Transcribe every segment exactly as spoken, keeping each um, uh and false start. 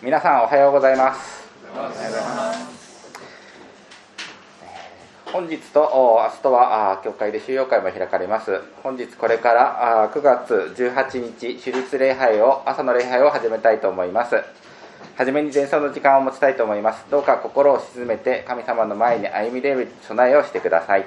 皆さんおはようございます。 おはようございます。 本日と明日とは教会で修養会も開かれます。本日これからくがつじゅうはちにち主日礼拝を朝の礼拝を始めたいと思います。はじめに前奏の時間を持ちたいと思います。どうか心を静めて神様の前に歩み出る備えをしてください。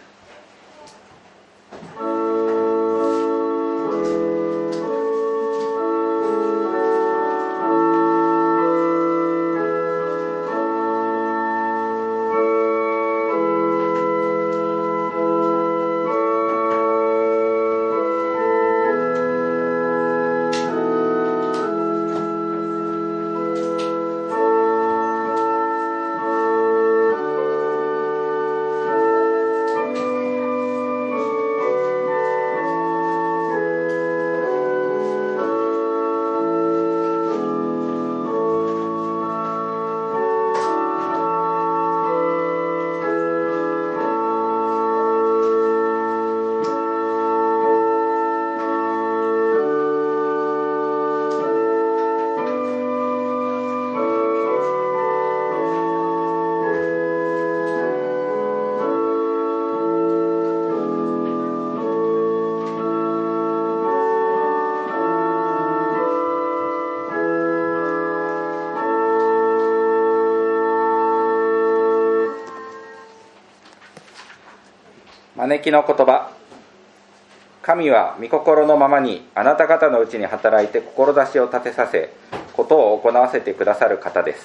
招きの言葉。神は御心のままにあなた方のうちに働いて志を立てさせ、ことを行わせてくださる方です。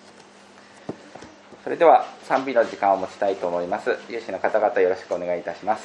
それでは賛美の時間を持ちたいと思います。有志の方々よろしくお願いいたします。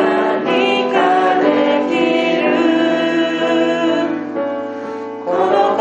この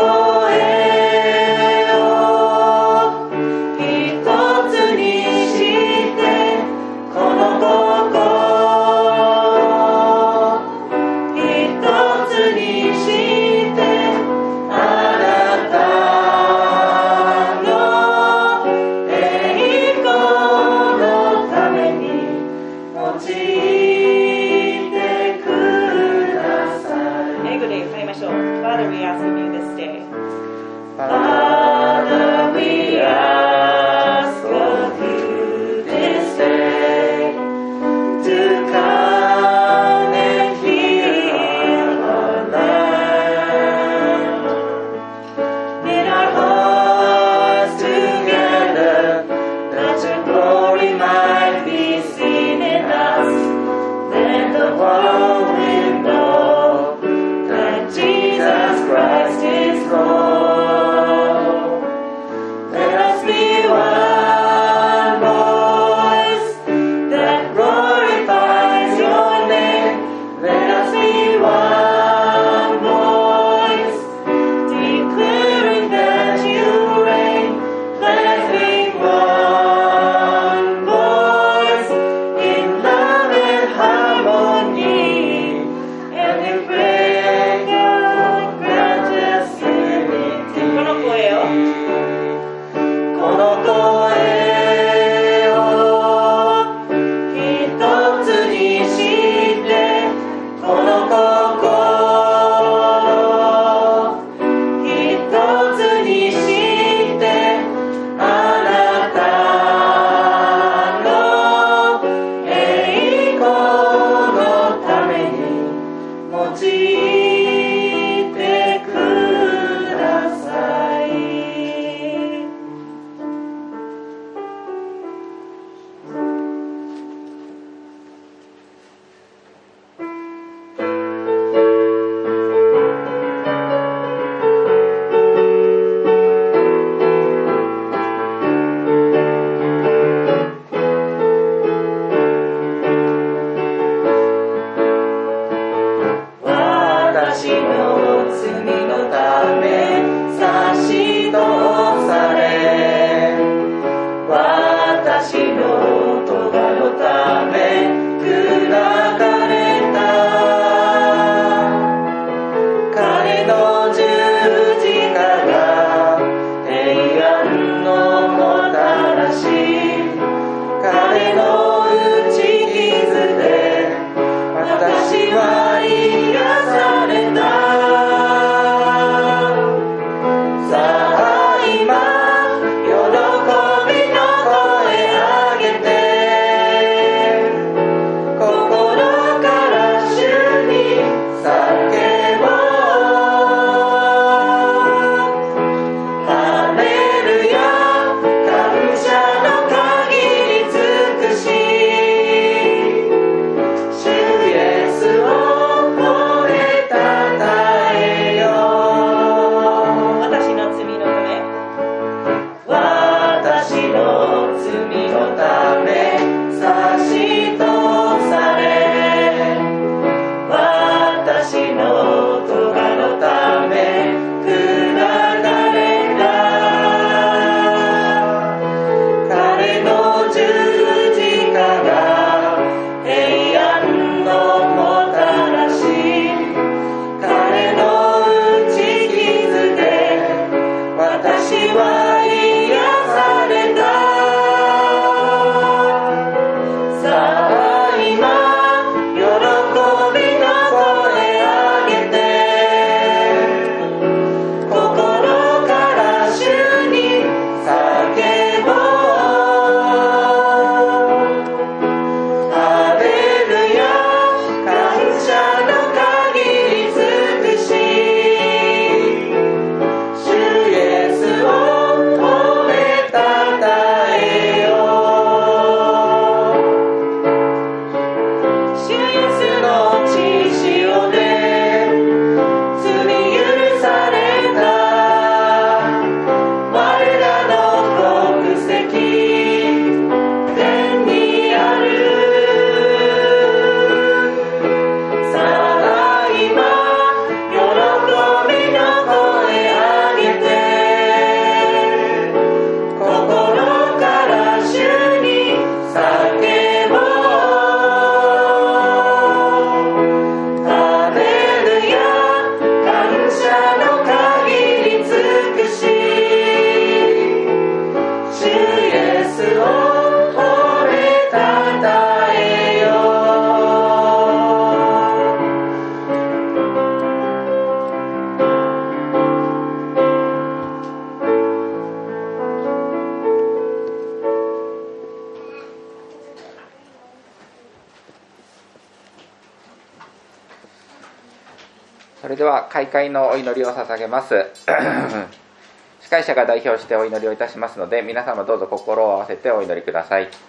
それでは開会のお祈りを捧げます司会者が代表してお祈りをいたしますので、皆様どうぞ心を合わせてお祈りください。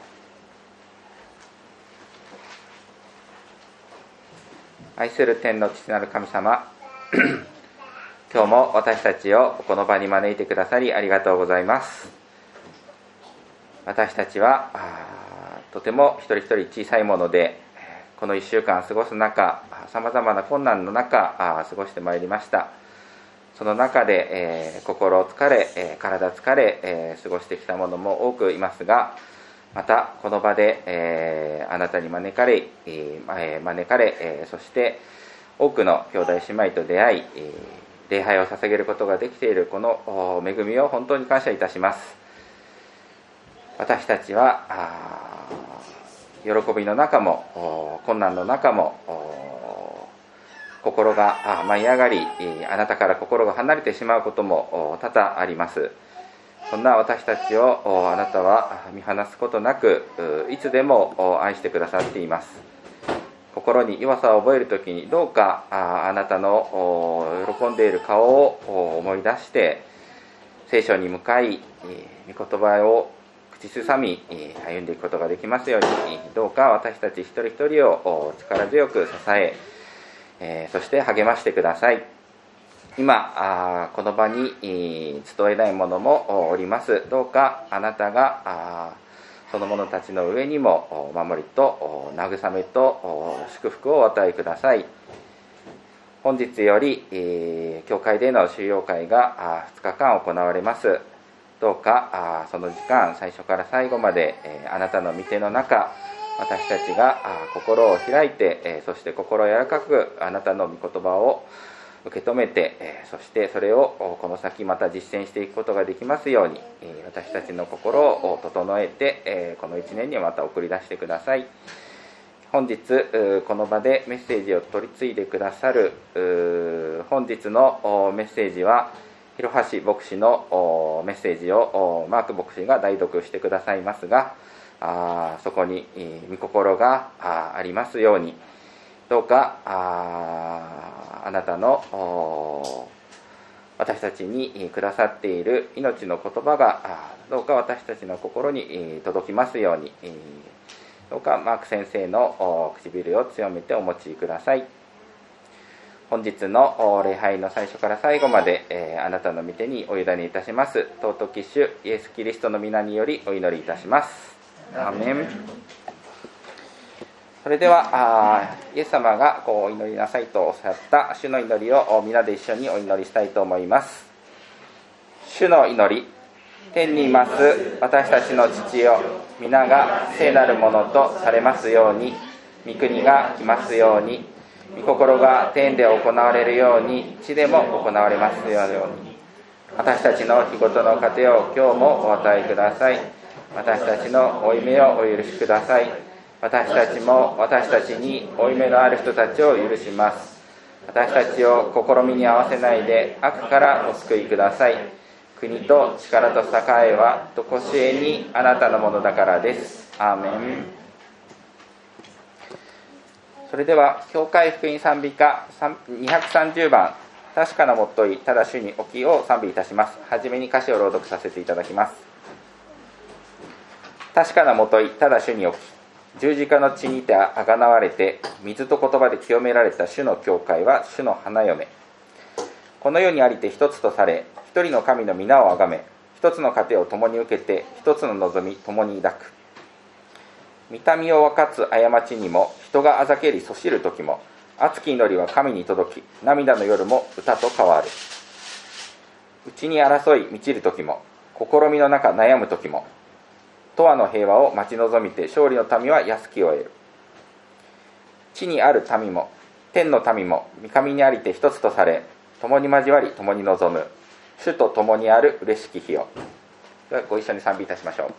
愛する天の父なる神様今日も私たちをこの場に招いてくださりありがとうございます。私たちはとても一人一人小さいもので、このいっしゅうかん過ごす中、さまざまな困難の中過ごしてまいりました。その中で、えー、心疲れ、えー、体疲れ、えー、過ごしてきた者も多くいますが、またこの場で、えー、あなたに招かれ、えー、招かれ、えー、そして多くの兄弟姉妹と出会い、えー、礼拝を捧げることができているこの恵みを本当に感謝いたします。私たちは喜びの中も困難の中も心が舞い上がり、あなたから心が離れてしまうことも多々あります。そんな私たちをあなたは見放すことなく、いつでも愛してくださっています。心に弱さを覚えるときに、どうかあなたの喜んでいる顔を思い出して聖書に向かい、御言葉を口ずさみ歩んでいくことができますように、どうか私たち一人一人を力強く支え、そして励ましてください。今この場に集えない者もおります。どうかあなたがその者たちの上にも守りと慰めと祝福をお与えください。本日より教会での収容会がふつかかん行われます。どうかその時間、最初から最後まであなたの御手の中、私たちが心を開いて、そして心柔らかくあなたの御言葉を受け止めて、そしてそれをこの先また実践していくことができますように、私たちの心を整えてこのいちねんにまた送り出してください。本日この場でメッセージを取り次いでくださる本日のメッセージは広橋牧師のメッセージをマーク牧師が代読してくださいますが、あそこに御心がありますように、どうか あ, あなたの私たちにくださっている命の言葉がどうか私たちの心に届きますように、どうかマーク先生の唇を強めてお持ちください。本日の礼拝の最初から最後まであなたの御手にお委ねいたします。尊き主イエス・キリストの皆によりお祈りいたします。アーメン。それではイエス様がこうお祈りなさいとおっしゃった主の祈りを皆で一緒にお祈りしたいと思います。主の祈り。天にいます私たちの父よ、皆が聖なるものとされますように、御国が来ますように、御心が天で行われるように地でも行われますように、私たちの日ごとの糧を今日もお与えください。私たちの負い目をお許しください。私たちも私たちに負い目のある人たちを許します。私たちを試みに合わせないで悪からお救いください。国と力と栄えはとこしえにあなたのものだからです。アーメン。それでは教会福音賛美歌にひゃくさんじゅうばん、確かなもっといただ主に置きを賛美いたします。はじめに歌詞を朗読させていただきます。確かなもといただ主に置き、十字架の血にてあがなわれて水と言葉で清められた主の教会は主の花嫁。この世にありて一つとされ、一人の神の皆をあがめ、一つの糧を共に受けて一つの望み共に抱く。見みを分かつ過ちにも人があざけりそしる時も、熱き祈りは神に届き、涙の夜も歌と変わる。内に争い満ちる時も、試みの中悩む時も、永遠の平和を待ち望みて勝利の民は安きを得る。地にある民も天の民も御神にありて一つとされ、共に交わり共に望む。主と共にある嬉しき日よ。ではご一緒に賛美いたしましょう。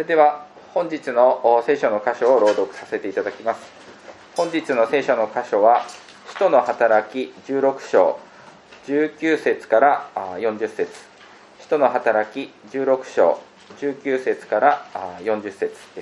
では本日の聖書の箇所を朗読させていただきます。本日の聖書の箇所は使徒の働きじゅうろく章じゅうきゅう節からよんじゅう節、使徒の働きじゅうろく章じゅうきゅう節からよんじゅう節です。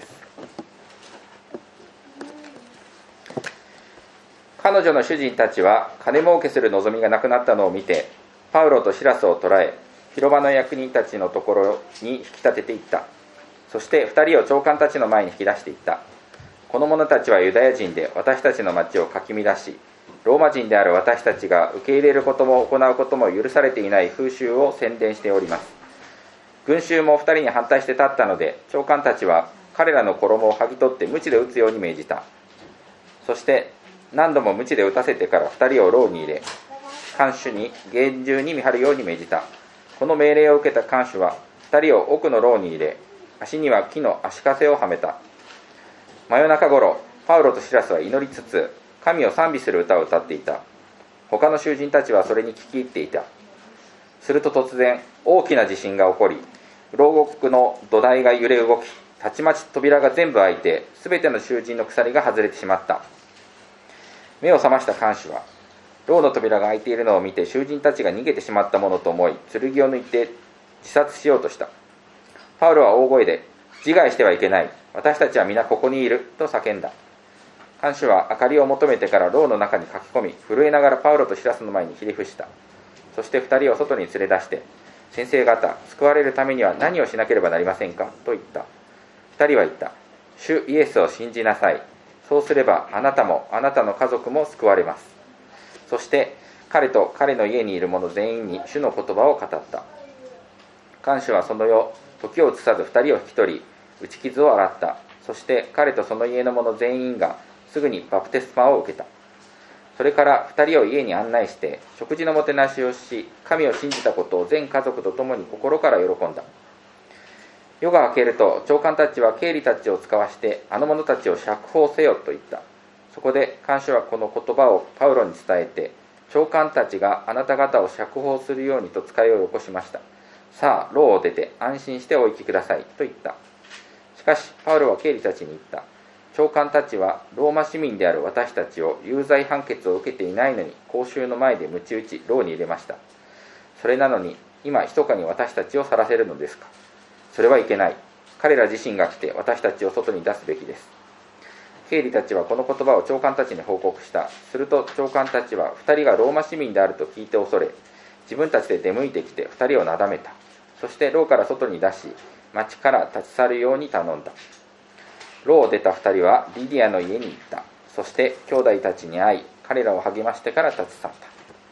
彼女の主人たちは金儲けする望みがなくなったのを見て、パウロとシラスを捕らえ、広場の役人たちのところに引き立てていった。そして二人を長官たちの前に引き出していった。この者たちはユダヤ人で私たちの町をかき乱し、ローマ人である私たちが受け入れることも行うことも許されていない風習を宣伝しております。群衆も二人に反対して立ったので、長官たちは彼らの衣を剥ぎ取って鞭で打つように命じた。そして何度も鞭で打たせてから二人を牢に入れ、看守に厳重に見張るように命じた。この命令を受けた看守は二人を奥の牢に入れ、足には木の足かせをはめた。真夜中ごろ、パウロとシラスは祈りつつ神を賛美する歌を歌っていた。他の囚人たちはそれに聞き入っていた。すると突然大きな地震が起こり、牢獄の土台が揺れ動き、たちまち扉が全部開いて、すべての囚人の鎖が外れてしまった。目を覚ました看守は牢の扉が開いているのを見て、囚人たちが逃げてしまったものと思い、剣を抜いて自殺しようとした。パウロは大声で、自害してはいけない、私たちは皆ここにいると叫んだ。看守は明かりを求めてから牢の中に駆け込み、震えながらパウロとシラスの前にひれ伏した。そして二人を外に連れ出して、先生方、救われるためには何をしなければなりませんかと言った。二人は言った。主イエスを信じなさい。そうすればあなたもあなたの家族も救われます。そして彼と彼の家にいる者全員に主の言葉を語った。看守はその夜、時を移さず二人を引き取り、打ち傷を洗った。そして彼とその家の者全員がすぐにバプテスマを受けた。それから二人を家に案内して食事のもてなしをし、神を信じたことを全家族と共に心から喜んだ。夜が明けると長官たちは経理たちを使わしてあの者たちを釈放せよと言った。そこで看守はこの言葉をパウロに伝えて、長官たちがあなた方を釈放するようにと使いをよこしました。さあ牢を出て安心してお行きくださいと言った。しかしパウロは経理たちに言った。長官たちはローマ市民である私たちを有罪判決を受けていないのに、公衆の前で鞭打ち牢に入れました。それなのに今密かに私たちを去らせるのですか。それはいけない。彼ら自身が来て私たちを外に出すべきです。経理たちはこの言葉を長官たちに報告した。すると長官たちは二人がローマ市民であると聞いて恐れ、自分たちで出向いてきて二人をなだめた。そして牢から外に出し、町から立ち去るように頼んだ。牢を出た二人はリディアの家に行った。そして兄弟たちに会い、彼らを励ましてから立ち去った。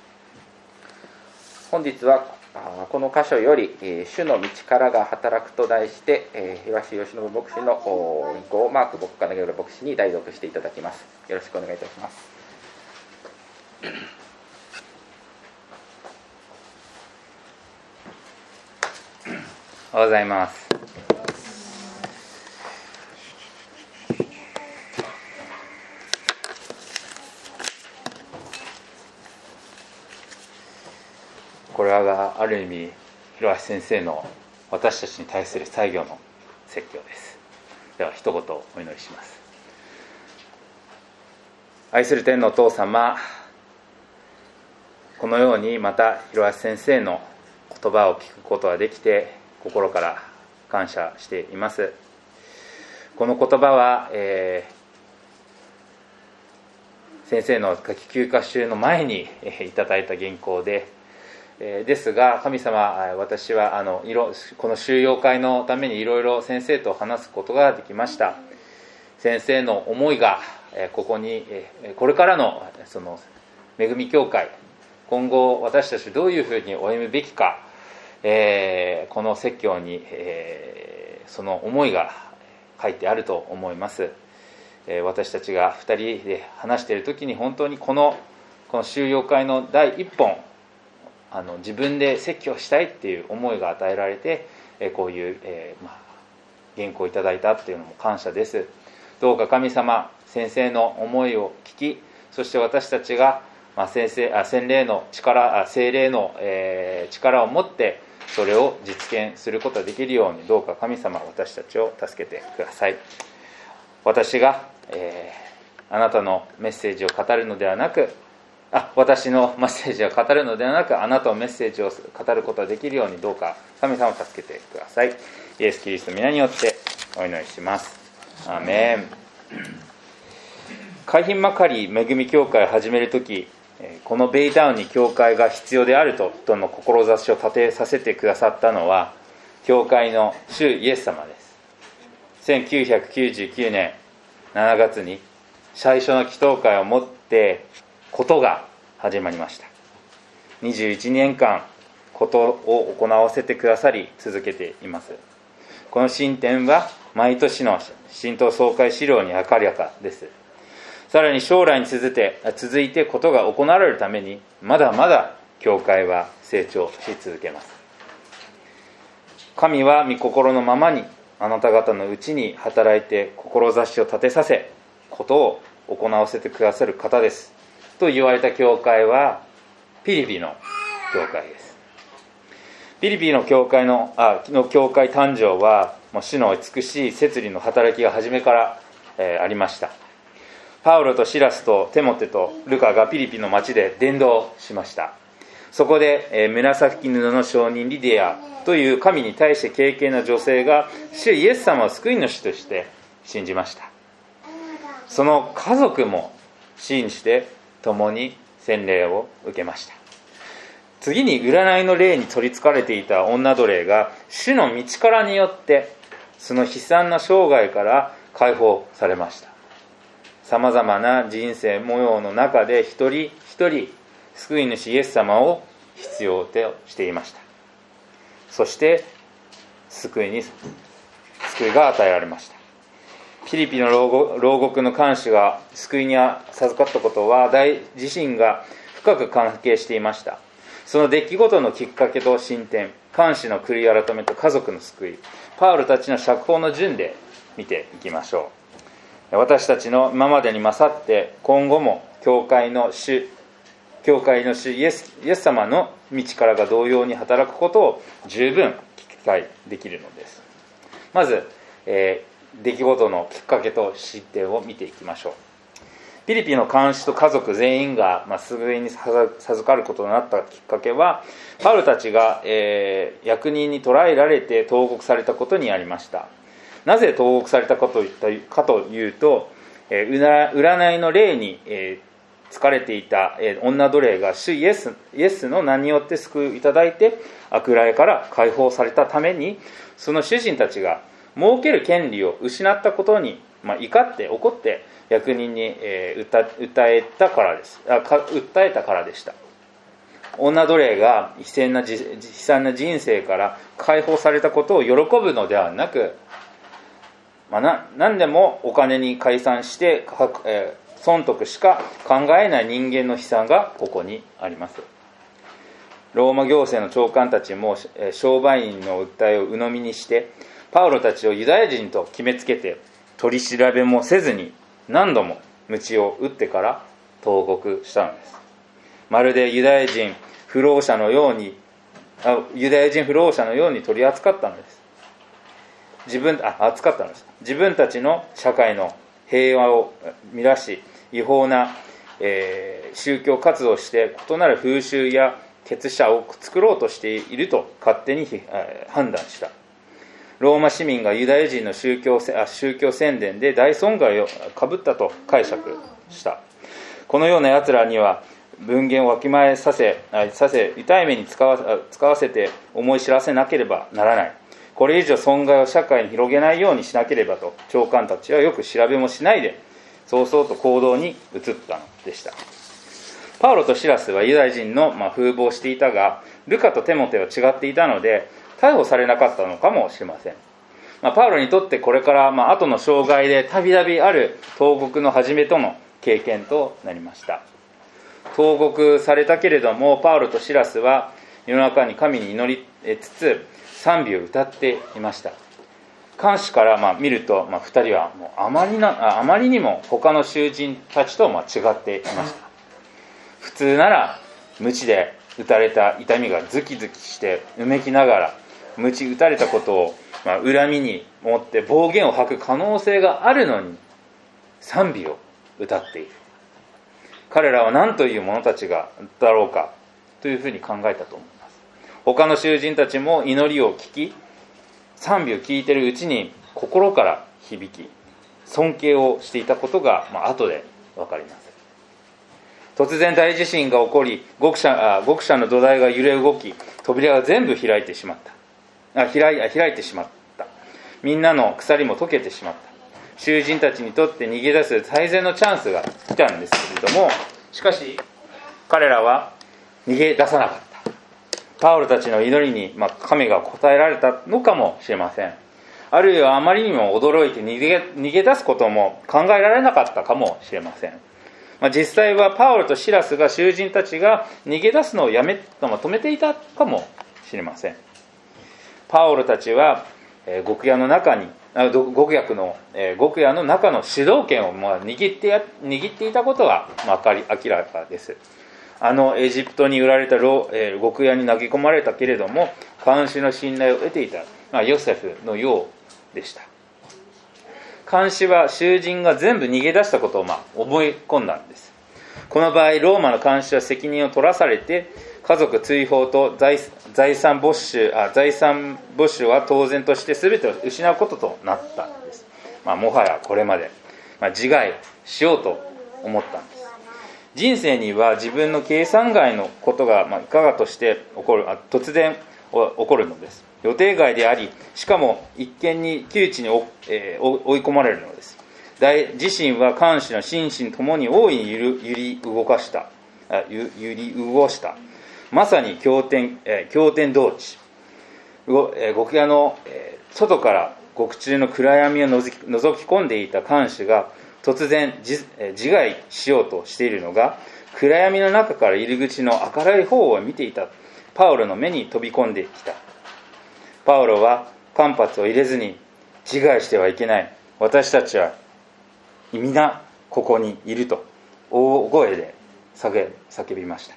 本日はこの箇所より主の道からが働くと題して、東吉信牧師の引講をマーク牧科の牧師に代読していただきます。よろしくお願いいたします。おはようございます。 これはある意味広橋先生の私たちに対する最後の説教です。では一言お祈りします。愛する天のお父様、このようにまた広橋先生の言葉を聞くことができて心から感謝しています。この言葉は、えー、先生の夏季休暇中の前に、えー、いただいた原稿で、えー、ですが神様、私はあのこの修養会のためにいろいろ先生と話すことができました。先生の思いが、えー、ここに、えー、これからのその恵み教会、今後私たちどういうふうに歩むべきか、えー、この説教に、えー、その思いが書いてあると思います。えー、私たちがふたりで話している時に本当にこのこの修養会の第一本、あの自分で説教したいっていう思いが与えられて、えー、こういう、えーまあ、原稿をいただいたっていうのも感謝です。どうか神様、先生の思いを聞き、そして私たちが、まあ、先生あ洗礼の力、聖霊の、えー、力を持ってそれを実現することができるように、どうか神様私たちを助けてください。私が、えー、あなたのメッセージを語るのではなくあ私のメッセージを語るのではなくあなたのメッセージを語ることができるように、どうか神様を助けてください。イエス・キリストの皆によってお祈りします。アーメン。海浜幕張恵み教会を始めるとき、このベイタウンに教会が必要であるととの志を立てさせてくださったのは教会の主イエス様です。せんきゅうひゃくきゅうじゅうきゅうねんしちがつに最初の祈祷会をもってことが始まりました。にじゅういちねんかんことを行わせてくださり続けています。この進展は毎年の神道総会資料に明らかです。さらに将来に続いて続いてことが行われるためにまだまだ教会は成長し続けます。神は御心のままにあなた方のうちに働いて志を立てさせことを行わせてくださる方ですと言われた教会はピリピの教会です。ピリピの教会のあの教会誕生は主の美しい摂理の働きが初めから、えー、ありました。パウロとシラスとテモテとルカがピリピの町で伝道しました。そこで、えー、紫布の商人リディアという神に対して敬虔な女性が主イエス様を救い主として信じました。その家族も信じて共に洗礼を受けました。次に占いの霊に取りつかれていた女奴隷が主の道からによってその悲惨な生涯から解放されました。さまざまな人生模様の中で一人一人救い主イエス様を必要としていました。そして救いに救いが与えられました。ピリピの牢獄の看守が救いに授かったことは大自身が深く関係していました。その出来事のきっかけと進展、看守の悔い改めと家族の救い、パウロたちの釈放の順で見ていきましょう。私たちの今までに勝って今後も教会の主教会の主イエス、イエス様の道からが同様に働くことを十分期待できるのです。まず、えー、出来事のきっかけと進展を見ていきましょう。ピリピの看守と家族全員が、まあ、救いに授かることになったきっかけはパウロたちが、えー、役人に捕らえられて投獄されたことにありました。なぜ投獄されたかというと、えー、占いの霊に、えー、疲れていた、えー、女奴隷が主イエス、イエスの名によって救いいただいて悪霊から解放されたために、その主人たちが儲ける権利を失ったことに、まあ、怒って怒って役人に、えー、訴, 訴えたからですあか訴えたからでした。女奴隷が悲惨な、悲惨な人生から解放されたことを喜ぶのではなく、まあ、な何でもお金に換算して、えー、損得しか考えない人間の悲惨がここにあります。ローマ行政の長官たちも、えー、商売人の訴えを鵜呑みにしてパウロたちをユダヤ人と決めつけて取り調べもせずに何度も鞭を打ってから投獄したのです。まるでユダヤ人不老者のようにあユダヤ人不老者のように取り扱ったのです。自分あ扱ったのです。自分たちの社会の平和を乱し違法な、えー、宗教活動をして異なる風習や結社を作ろうとしていると勝手に、えー、判断した。ローマ市民がユダヤ人の宗教、宗教宣伝で大損害をかぶったと解釈した。このようなやつらには文言をわきまえさせ、させ痛い目に使わ、使わせて思い知らせなければならない。これ以上損害を社会に広げないようにしなければと長官たちはよく調べもしないで早々と行動に移ったのでした。パウロとシラスはユダヤ人の、まあ、風貌をしていたが、ルカとテモテは違っていたので逮捕されなかったのかもしれません。まあ、パウロにとってこれから、まあ後の生涯でたびたびある投獄の始めとの経験となりました。投獄されたけれどもパウロとシラスは夜中に神に祈りつつ賛美を歌っていました。看守からまあ見ると、まあ、ふたりはもうあまりなあまりにも他の囚人たちとまあ違っていました。普通なら鞭で打たれた痛みがズキズキしてうめきながら、鞭打たれたことを、まあ、恨みに持って暴言を吐く可能性があるのに賛美を歌っている。彼らは何という者たちがだろうかというふうに考えたと思います。他の囚人たちも祈りを聞き、賛美を聞いているうちに心から響き、尊敬をしていたことが、まあ後で分かります。突然大地震が起こり、獄舎、あ獄舎の土台が揺れ動き、扉が全部開いてしまった。あ開い、開いてしまった。みんなの鎖も解けてしまった。囚人たちにとって逃げ出す最善のチャンスが来たんですけれども、しかし彼らは逃げ出さなかった。パウロたちの祈りに、まあ、神が応えられたのかもしれません。あるいはあまりにも驚いて逃げ、逃げ出すことも考えられなかったかもしれません。まあ、実際はパウロとシラスが囚人たちが逃げ出すのをやめ、まあ、止めていたかもしれません。パウロたちは、えー、獄屋の中に獄役の、えー、獄屋の中の主導権を、まあ、握ってや握っていたことが、まあ、明かり明らかです。あのエジプトに売られた、えー、獄屋に投げ込まれたけれども看守の信頼を得ていた、まあ、ヨセフのようでした。看守は囚人が全部逃げ出したことを、まあ、思い込んだんです。この場合ローマの看守は責任を取らされて家族追放と 財, 財産没収あ財産没収は当然として全てを失うこととなったんです。まあ、もはやこれまで、まあ、自害しようと思ったんです。人生には自分の計算外のことが、まあ、いかがとして起こるあ突然起こるのです。予定外であり、しかも一見に窮地に、えー、追い込まれるのです。大自身は看守の心身ともに大いに揺り、揺り動かしたあ揺り動したまさに驚天、えー、驚天動地。獄屋の、えー、外から獄中の暗闇をのぞき、覗き込んでいた看守が突然 自, 自害しようとしているのが、暗闇の中から入り口の明るい方を見ていたパウロの目に飛び込んできた。パウロは間髪を入れずに、自害してはいけない、私たちは皆ここにいると大声で叫, 叫びました。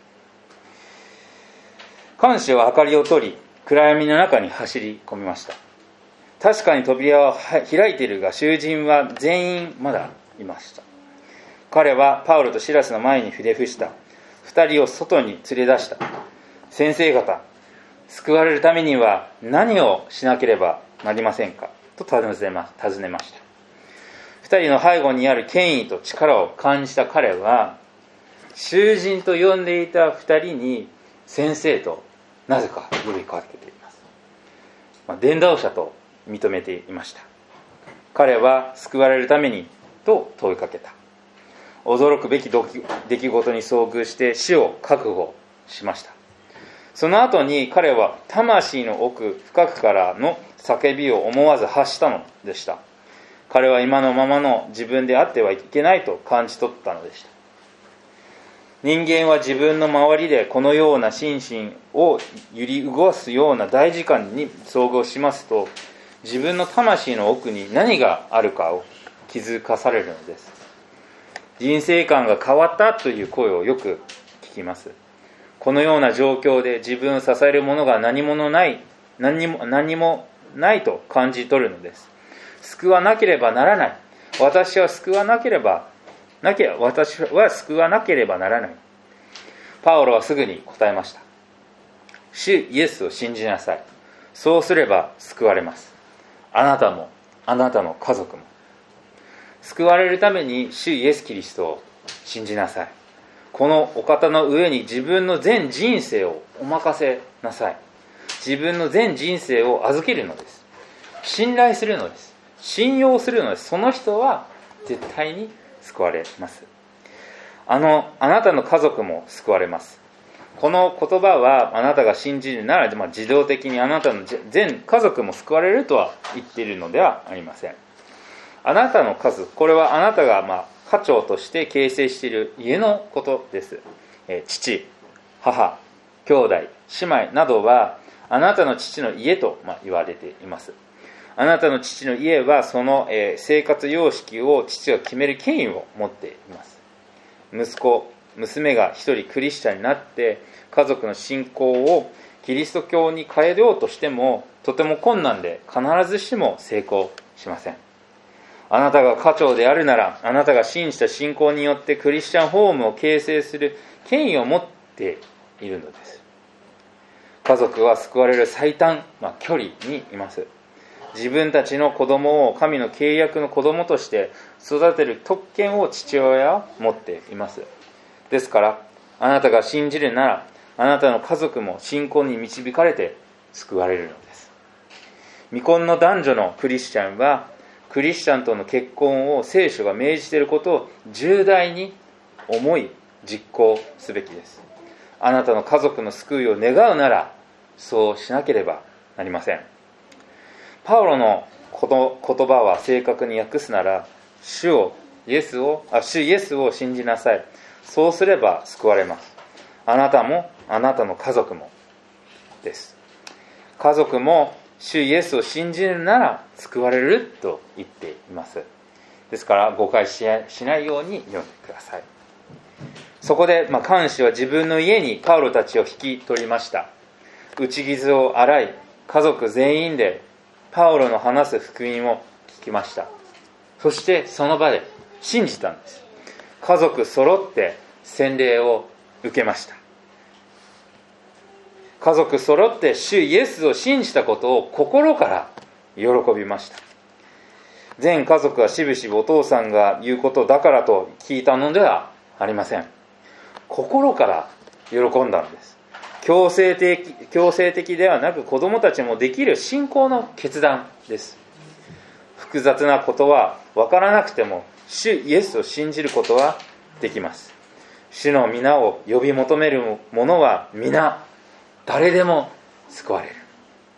看守は明かりを取り、暗闇の中に走り込みました。確かに扉は開いているが、囚人は全員まだいました。彼はパウロとシラスの前にひれ伏した。二人を外に連れ出した。先生方、救われるためには何をしなければなりませんかと尋ねました。二人の背後にある権威と力を感じた彼は、囚人と呼んでいた二人に先生となぜか呼びかけています。まあ、伝道者と認めていました。彼は救われるためにと問いかけた。驚くべき出来事に遭遇して死を覚悟しました。その後に彼は魂の奥深くからの叫びを思わず発したのでした。彼は今のままの自分であってはいけないと感じ取ったのでした。人間は自分の周りでこのような心身を揺り動かすような大事件に遭遇しますと、自分の魂の奥に何があるかを気づかされるのです。人生観が変わったという声をよく聞きます。このような状況で自分を支えるものが何もない何にも何にもないと感じ取るのです。救わなければならない。私は救わなければなけ私は救わなければならない。パウロはすぐに答えました。主イエスを信じなさい。そうすれば救われます。あなたもあなたの家族も。救われるために主イエスキリストを信じなさい。このお方の上に自分の全人生をお任せなさい。自分の全人生を預けるのです。信頼するのです。信用するのです。その人は絶対に救われます。あのあなたの家族も救われます。この言葉はあなたが信じるなら、まあ、自動的にあなたの全家族も救われるとは言っているのではありません。あなたの家族、これはあなたがまあ家長として形成している家のことです。えー、父、母、兄弟、姉妹などはあなたの父の家とまあ言われています。あなたの父の家はその、えー、生活様式を父が決める権威を持っています。息子、 娘が一人クリスチャンになって家族の信仰をキリスト教に変えようとしてもとても困難で必ずしも成功しません。あなたが家長であるなら、あなたが信じた信仰によってクリスチャンホームを形成する権威を持っているのです。家族は救われる最短、まあ、距離にいます。自分たちの子供を神の契約の子供として育てる特権を父親は持っています。ですから、あなたが信じるなら、あなたの家族も信仰に導かれて救われるのです。未婚の男女のクリスチャンは、クリスチャンとの結婚を聖書が命じていることを重大に思い実行すべきです。あなたの家族の救いを願うなら、そうしなければなりません。パウロのこの言葉は正確に訳すなら、主をイエスをあ主イエスを信じなさい。そうすれば救われます。あなたもあなたの家族もです。家族も主イエスを信じるなら救われると言っています。ですから誤解しないように読んでください。そこで、まあ、看守は自分の家にパウロたちを引き取りました。打ち傷を洗い、家族全員でパウロの話す福音を聞きました。そしてその場で信じたんです。家族揃って洗礼を受けました。家族揃って主イエスを信じたことを心から喜びました。全家族はしぶしぶお父さんが言うことだからと聞いたのではありません。心から喜んだのです。強制的、強制的ではなく、子供たちもできる信仰の決断です。複雑なことは分からなくても、主イエスを信じることはできます。主の皆を呼び求める者は皆、誰でも救われる。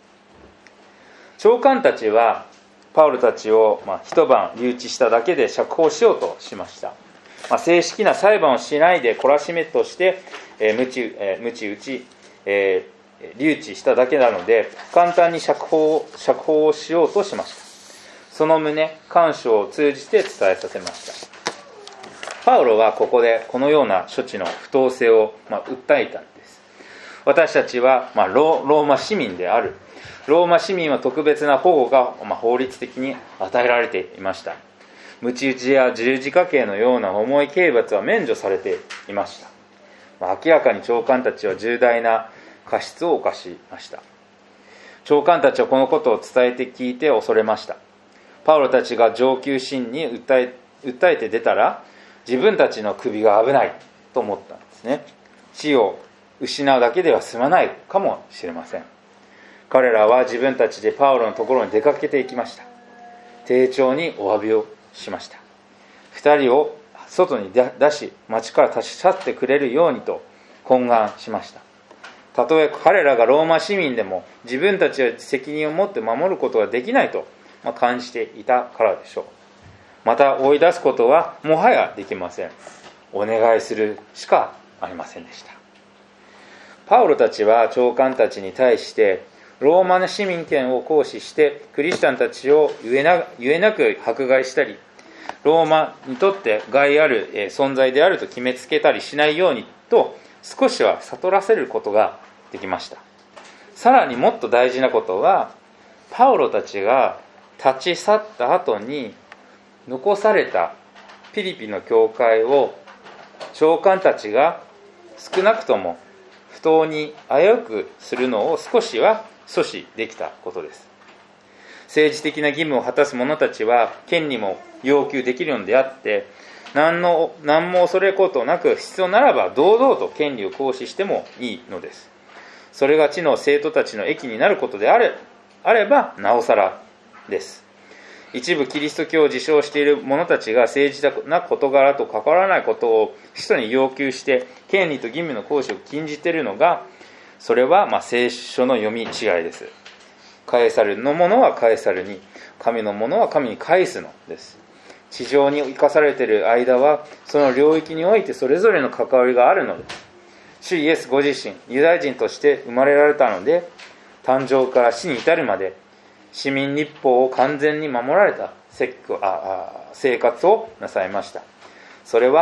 長官たちはパウロたちを、まあ、一晩留置しただけで釈放しようとしました。まあ、正式な裁判をしないで懲らしめとして、えー、無知、えー、無知打ち、えー、留置しただけなので簡単に釈放、釈放をしようとしました。その旨、看守を通じて伝えさせました。パウロはここでこのような処置の不当性を、まあ、訴えたんです。私たちは、まあ、ロ, ローマ市民である。ローマ市民は特別な保護が、まあ、法律的に与えられていました。鞭打ちや十字架刑のような重い刑罰は免除されていました。まあ、明らかに長官たちは重大な過失を犯しました。長官たちはこのことを伝えて聞いて恐れました。パウロたちが上級審に訴え、訴えて出たら自分たちの首が危ないと思ったんですね。死を失うだけでは済まないかもしれません。彼らは自分たちでパウロのところに出かけていきました。丁重にお詫びをしました。二人を外に出し、町から立ち去ってくれるようにと懇願しました。たとえ彼らがローマ市民でも自分たちは責任を持って守ることができないと感じていたからでしょう。また追い出すことはもはやできません。お願いするしかありませんでした。パウロたちは長官たちに対してローマの市民権を行使してクリスチャンたちをゆえな、ゆえなく迫害したり、ローマにとって害ある存在であると決めつけたりしないようにと少しは悟らせることができました。さらにもっと大事なことは、パウロたちが立ち去った後に残されたピリピの教会を長官たちが少なくとも不当に危うくするのを少しは阻止できたことです。政治的な義務を果たす者たちは権利も要求できるのであって、何の何も恐れることなく必要ならば堂々と権利を行使してもいいのです。それが地の生徒たちの益になることであれ、あればなおさらです。一部キリスト教を自称している者たちが政治的な事柄と関わらないことを使徒に要求して権利と義務の行使を禁じているのが、それはまあ聖書の読み違いです。カエサルのものはカエサルに、神のものは神に返すのです。地上に生かされている間はその領域においてそれぞれの関わりがあるのです。主イエスご自身、ユダヤ人として生まれられたので、誕生から死に至るまで市民立法を完全に守られた生活をなさいました。それは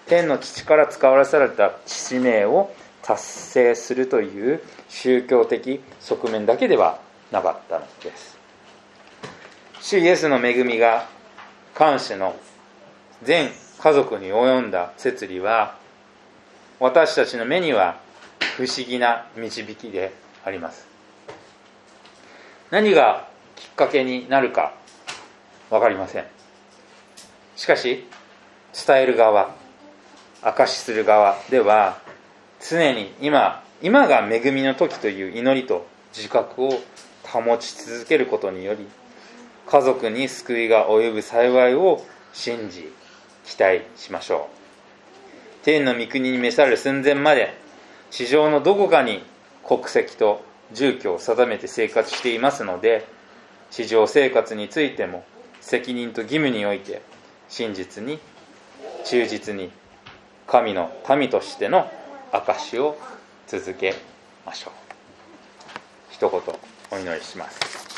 天の父から使わされた使命を達成するという宗教的側面だけではなかったのです。主イエスの恵みが感謝の全家族に及んだ摂理は、私たちの目には不思議な導きであります。何がきっかけになるか分かりません。しかし伝える側、証しする側では、常に今今が恵みの時という祈りと自覚を保ち続けることにより、家族に救いが及ぶ幸いを信じ期待しましょう。天の御国に召される寸前まで、地上のどこかに国籍と住居を定めて生活していますので、地上生活についても責任と義務において真実に忠実に神の民としての証しを続けましょう。一言お祈りします。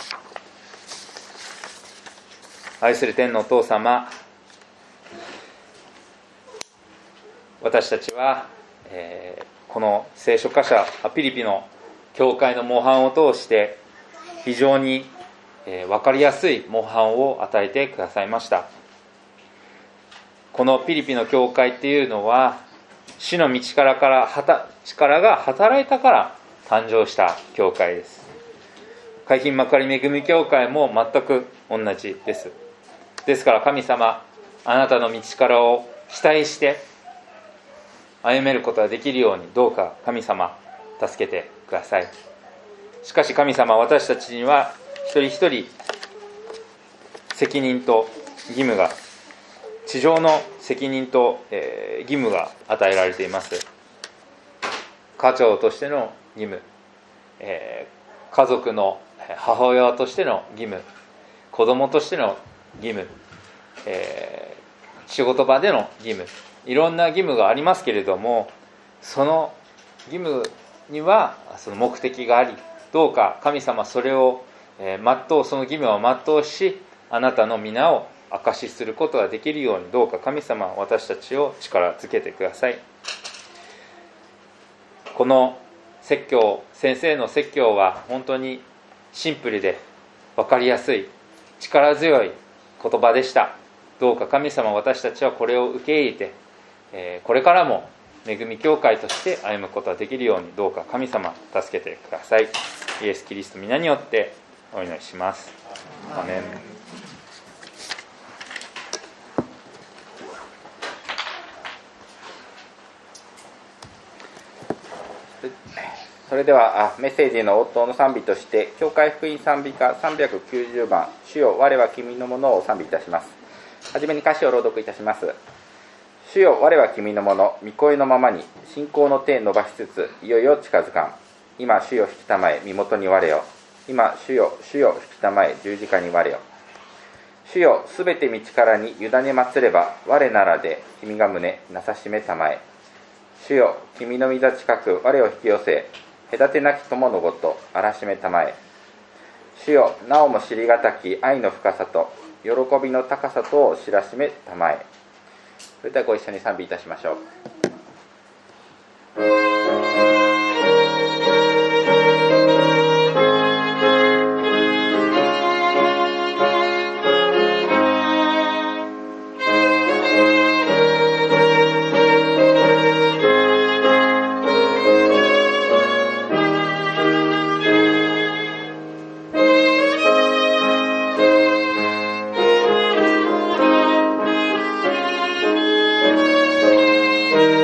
愛する天のお父様、私たちは、えー、この聖書箇所ピリピの教会の模範を通して非常に、えー、分かりやすい模範を与えてくださいました。このピリピの教会っていうのは、主の道からからはた力が働いたから誕生した教会です。海浜幕張恵み教会も全く同じです。ですから神様、あなたの道からを期待して歩めることができるように、どうか神様助けてください。しかし神様、私たちには一人一人責任と義務が、地上の責任と、えー、義務が与えられています。家長としての義務、えー、家族の母親としての義務、子供としての義務、えー、仕事場での義務、いろんな義務がありますけれども、その義務にはその目的があり、どうか神様それを、えー、全うその義務を全うし、あなたの皆を証しすることができるように、どうか神様私たちを力づけてください。この説教、先生の説教は本当にシンプルで分かりやすい、力強い言葉でした。どうか神様私たちはこれを受け入れて、えー、これからも恵み教会として歩むことができるように、どうか神様助けてください。イエス・キリストの皆によってお祈りします。アメン。 それではメッセージの応答の賛美として、教会福音賛美歌さんびゃくきゅうじゅうばん、主よ我は君のものを賛美いたします。はじめに歌詞を朗読いたします。主よ我は君のもの、御声のままに信仰の手伸ばしつつ、いよいよ近づかん。今主よ引きたまえ身元に我よ、今主よ主よ引きたまえ十字架に我よ。主よすべて道からに委ねまつれば、我ならで君が胸なさしめたまえ。主よ君の御座近く我を引き寄せ、隔てなき友のごとあらしめたまえ。主よなおも知りがたき愛の深さと喜びの高さとを知らしめたまえ。それではご一緒に賛美いたしましょう。 「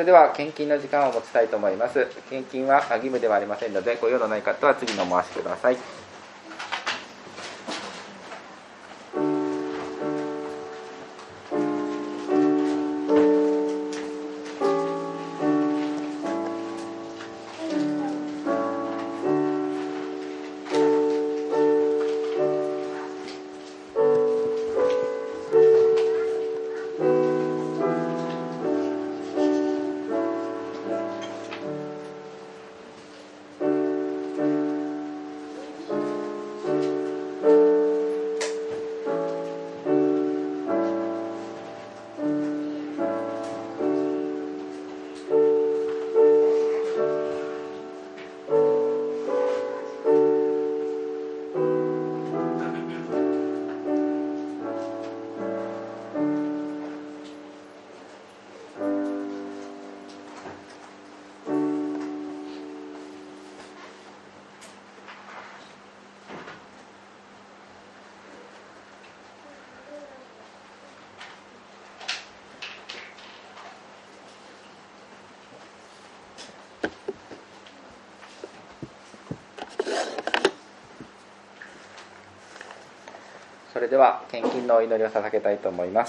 れでは献金の時間を持ちたいと思います。献金は義務ではありませんので、ご用のない方は次のお回しください。それでは献金のお祈りを捧げたいと思います。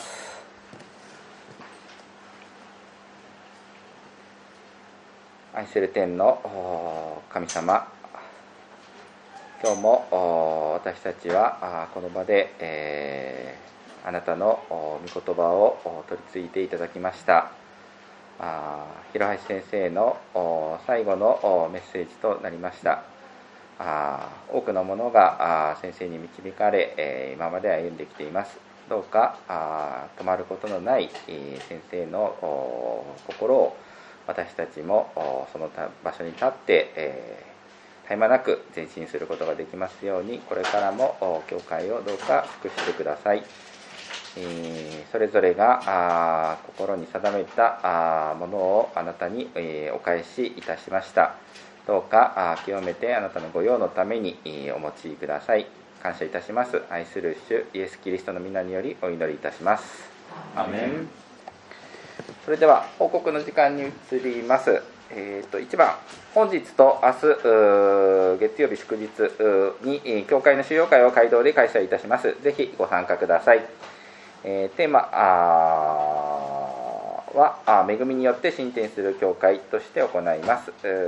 愛する天の神様、今日も私たちはこの場で、えー、あなたの御言葉を取り継いでいただきました。広橋先生の最後のメッセージとなりました。あ多くのものがあ先生に導かれ、えー、今まで歩んできています。どうかあ止まることのない、えー、先生の心を私たちもその場所に立って、えー、絶え間なく前進することができますように、これからも教会をどうか祝してください。えー、それぞれがあ心に定めたあものをあなたに、えー、お返しいたしました。どうか清めてあなたのご用のためにお持ちください。感謝いたします。愛する主イエス・キリストの皆によりお祈りいたします。アメン。それでは報告の時間に移ります。えー、といちばん、本日と明日月曜日祝日に教会の修養会を会堂で開催いたします。ぜひご参加ください。えー、テーマは恵みによって進展する教会として行います。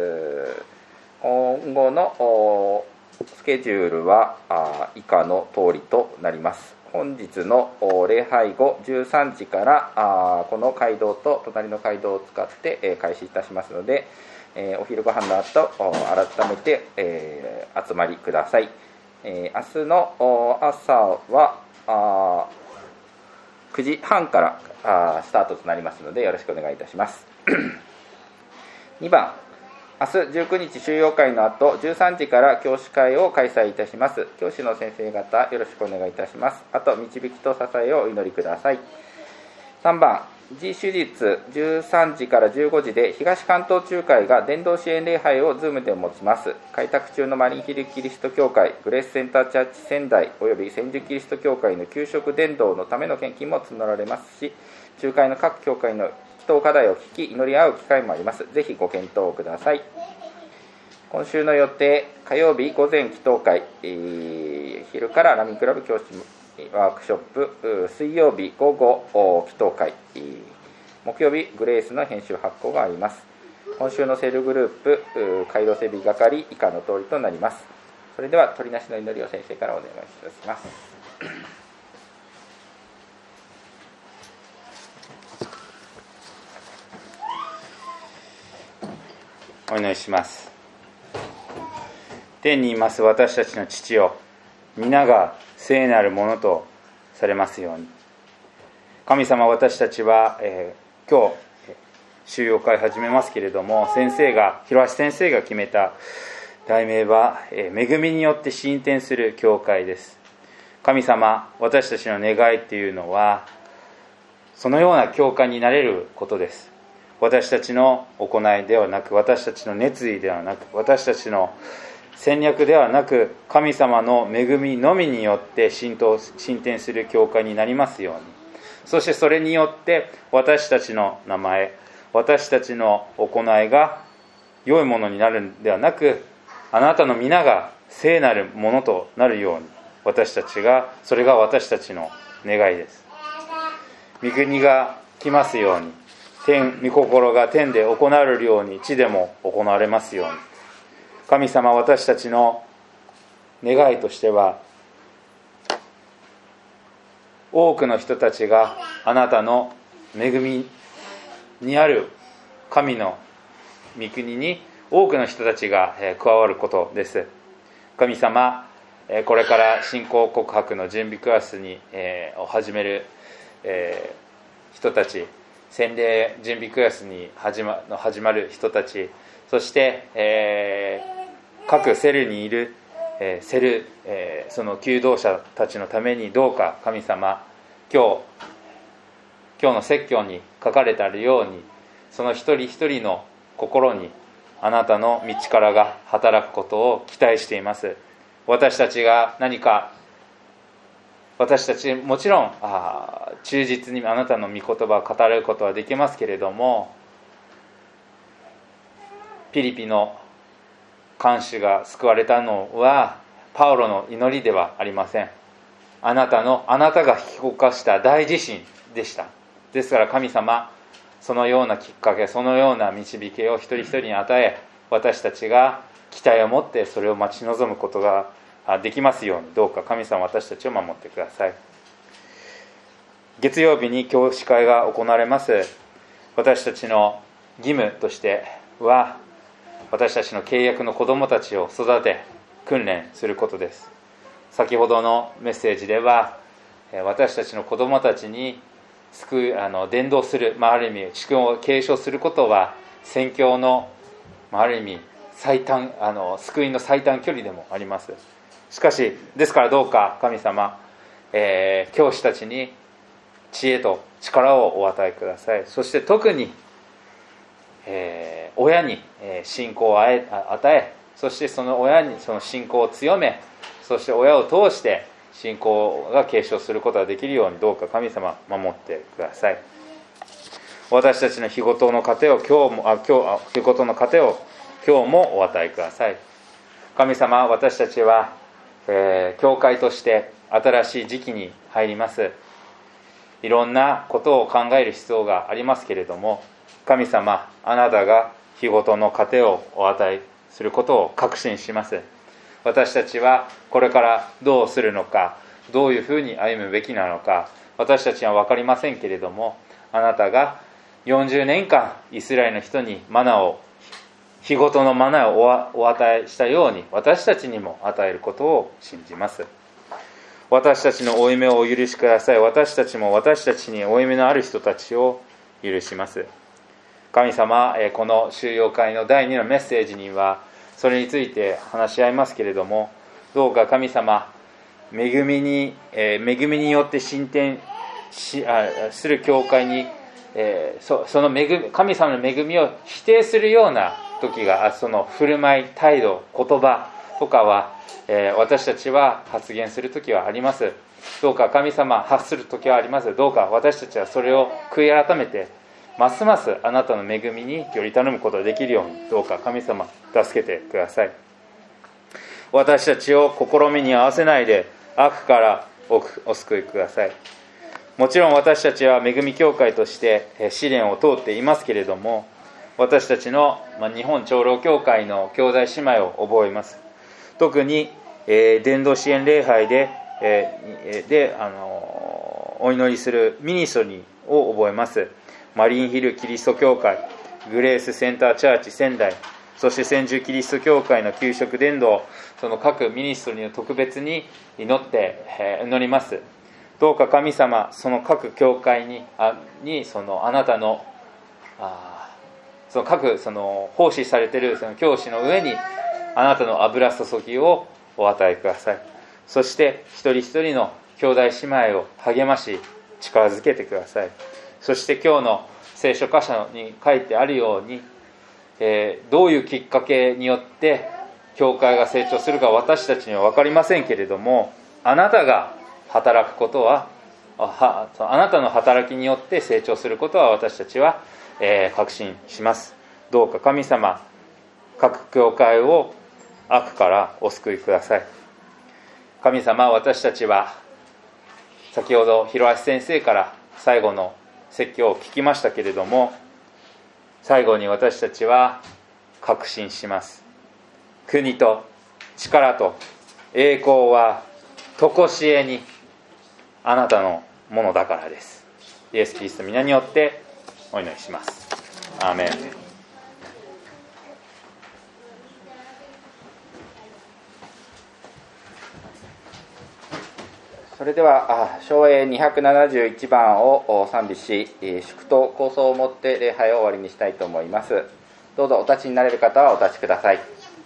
今後のスケジュールは以下の通りとなります。本日の礼拝後じゅうさんじからこの会堂と隣の会堂を使って開始いたしますので、お昼ご飯の後改めて集まりください。明日の朝はくじはんからスタートとなりますのでよろしくお願いいたします。にばん、明日じゅうくにち修養会の後じゅうさんじから教師会を開催いたします。教師の先生方よろしくお願いいたします。あと導きと支えをお祈りください。さんばん、次手術じゅうさんじからじゅうごじで東関東中会が伝道支援礼拝をズームで持ちます。開拓中のマリンヒルキリスト教会、グレースセンターチャーチ仙台および千住キリスト教会の給食伝道のための献金も募られますし、中会の各教会の祈祷課題を聞き祈り合う機会もあります。ぜひご検討ください。今週の予定、火曜日午前祈祷会、えー、昼からラミンクラブ教師ワークショップ、水曜日午後祈祷会、木曜日グレースの編集発行があります。今週のセルグループ街道整備係以下の通りとなります。それでは鳥なしの祈りを先生からお願いいたします。 お祈りします。天にいます私たちの父よ、皆が聖なるものとされますように。神様、私たちは、えー、今日修養会始めますけれども、先生が広橋先生が決めた題名は、えー、恵みによって進展する教会です。神様、私たちの願いっていうのはそのような教会になれることです。私たちの行いではなく、私たちの熱意ではなく、私たちの戦略ではなく、神様の恵みのみによって浸透進展する教会になりますように。そしてそれによって私たちの名前、 私たちの行いが良いものになるのではなく、あなたの皆が聖なるものとなるように、私たちがそれが私たちの願いです。御国が来ますように、天御心が天で行われるように地でも行われますように。神様、私たちの願いとしては、多くの人たちがあなたの恵みにある神の御国に多くの人たちが加わることです。神様、これから信仰告白の準備クラスにを始める人たち、洗礼準備クラスに始まの始まる人たち、そして、えー、各セルにいる、えー、セル、えー、その求道者たちのために、どうか神様、今日今日の説教に書かれてあるように、その一人一人の心にあなたの道からが働くことを期待しています。私たちが何か、私たちもちろんあ忠実にあなたの御言葉を語ることはできますけれども、ピリピの看守が救われたのはパウロの祈りではありません。あなたのあなたが引き起こした大地震でした。ですから神様、そのようなきっかけ、そのような導きを一人一人に与え、私たちが期待を持ってそれを待ち望むことができますように、どうか神様、私たちを守ってください。月曜日に教師会が行われます。私たちの義務としては、私たちの契約の子どもたちを育て訓練することです。先ほどのメッセージでは、私たちの子どもたちに救うあの伝道する、まあ、ある意味主権を継承することは宣教の、まあ、ある意味最短あの救いの最短距離でもあります。しかしですから、どうか神様、えー、教師たちに知恵と力をお与えください。そして特に、えー、親に信仰を与え、そしてその親にその信仰を強め、そして親を通して信仰が継承することができるように、どうか神様守ってください。私たちの日ごとの糧を今日もあ今日日ごとの糧を今日もお与えください。神様、私たちは、えー、教会として新しい時期に入ります。いろんなことを考える必要がありますけれども、神様、あなたが日ごとの糧をお与えすることを確信します。私たちはこれからどうするのか、どういうふうに歩むべきなのか、私たちは分かりませんけれども、あなたがよんじゅうねんかんイスラエルの人にマナを、日ごとのマナをお与えしたように、私たちにも与えることを信じます。私たちの負い目をお許しください。私たちも私たちに負い目のある人たちを許します。神様、この修養会のだいにのメッセージにはそれについて話し合いますけれども、どうか神様、恵みに、えー、恵みによって進展 し, あする教会に、えー、そ, その恵み神様の恵みを否定するような時が、その振る舞い、態度、言葉とかは、えー、私たちは発言する時はあります。どうか神様、発する時はあります。どうか私たちはそれを悔い改めて、ますますあなたの恵みにより頼むことができるように、どうか神様助けてください。私たちを試みに合わせないで悪からお救いください。もちろん私たちは恵み教会として試練を通っていますけれども、私たちの日本長老教会の兄弟姉妹を覚えます。特に、えー、伝道支援礼拝で、えー、であのお祈りするミニストリーを覚えます。マリンヒルキリスト教会、グレースセンターチャーチ仙台、そして千住キリスト教会の給食伝道、その各ミニストリーの特別に祈って、えー、祈ります。どうか神様、その各教会に、あ, にそのあなたのあその各その奉仕されているその教師の上にあなたの油注ぎをお与えください。そして一人一人の兄弟姉妹を励まし力づけてください。そして今日の聖書箇所に書いてあるように、えー、どういうきっかけによって教会が成長するか私たちには分かりませんけれども、あなたが働くことはああなたの働きによって成長することは私たちは、えー、確信します。どうか神様、各教会を悪からお救いください。神様、私たちは先ほど広橋先生から最後の説教を聞きましたけれども、最後に私たちは確信します。国と力と栄光は常しえにあなたのものだからです。イエス・キリストの皆によってお祈りします。アーメン。 それでは唱詠にひゃくななじゅういちばんを賛美し、祝祷構想をもって礼拝を終わりにしたいと思います。どうぞお立ちになれる方はお立ちください。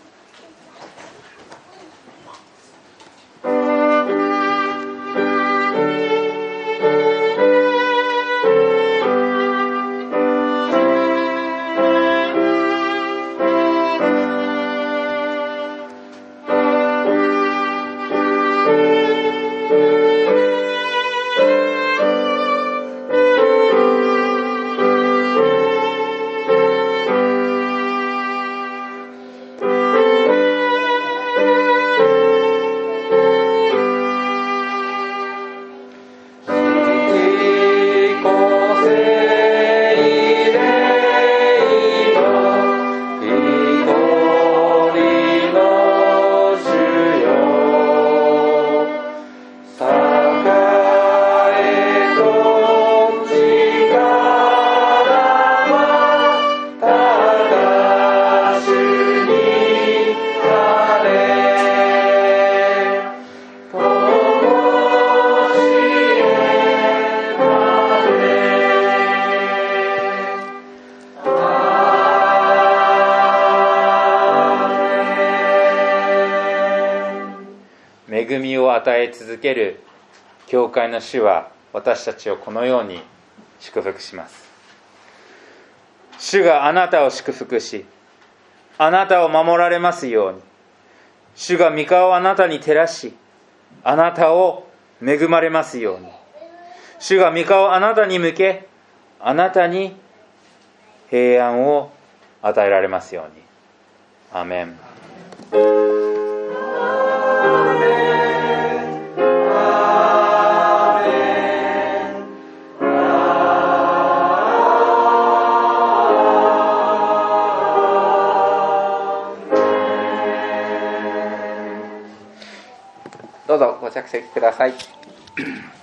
恵みを与え続ける教会の主は私たちをこのように祝福します。主があなたを祝福し、あなたを守られますように。主が御顔をあなたに照らし、あなたを恵まれますように。主が御顔をあなたに向け、あなたに平安を与えられますように。アーメン。 どうぞご着席ください。